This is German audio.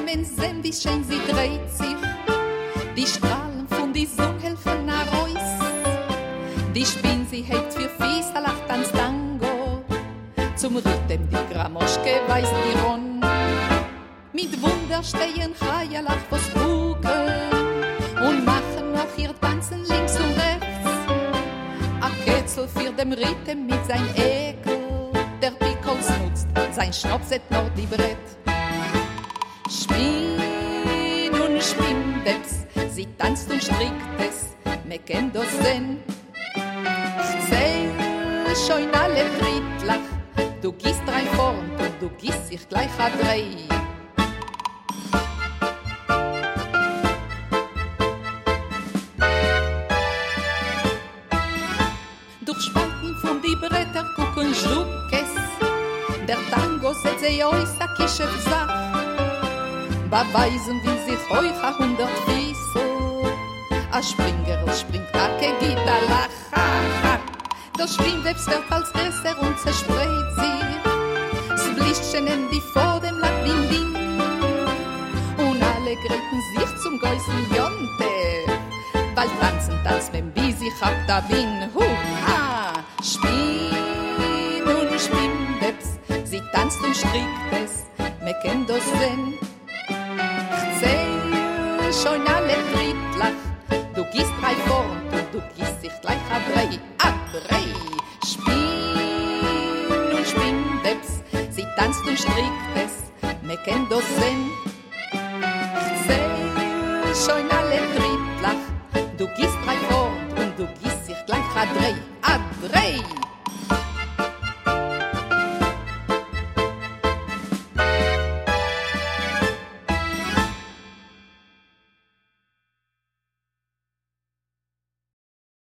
men sehen, wie schön sie dreht sich. Die Strahlen von die Sonne helfen nach uns. Die Spinn, sie hebt für Fies, lacht ans Tango. Zum Rhythm die Gramoschke weiß die Ron. Mit Wunder stehen Hayalach was Buckeln und machen noch ihr Tanzen links und rechts. A Ketzel für dem Rhythm mit sein Ekel. Der Pickles nutzt sein Schnopset noch die Brett. Spinn und Spinndeps, sie tanzt und strickt es, me kennt das denn. Ich zähl schon alle Drittlach, du gehst rein vorn und du gehst sich gleich a drei. Durch Spalten von die Bretter gucken Schluckes, der Tango setzt sich euch a Kische Sach. Beweisen will sich euch 100 Wieso. A Springerl springt Hacke, Gitter, Lach. Das Spinnwebs wird als größer und zerspräht sich. Es Blitzchen in die vor dem Lack, Ding, Ding. Und alle gräten sich zum Geusen Jonte. Weil tanzt, wenn wie sich ab da bin. Ha! Spinn und Spinnwebs, sie tanzt und strickt es. Me kennt das denn. Schon alle Drittlach, du gehst drei vorn und du gehst sich gleich a drei. Spinn und Spinndeps, sie tanzt und strickt es, me kennt das denn. Schon alle Drittlach, du gehst drei vorn und du gehst sich gleich a drei.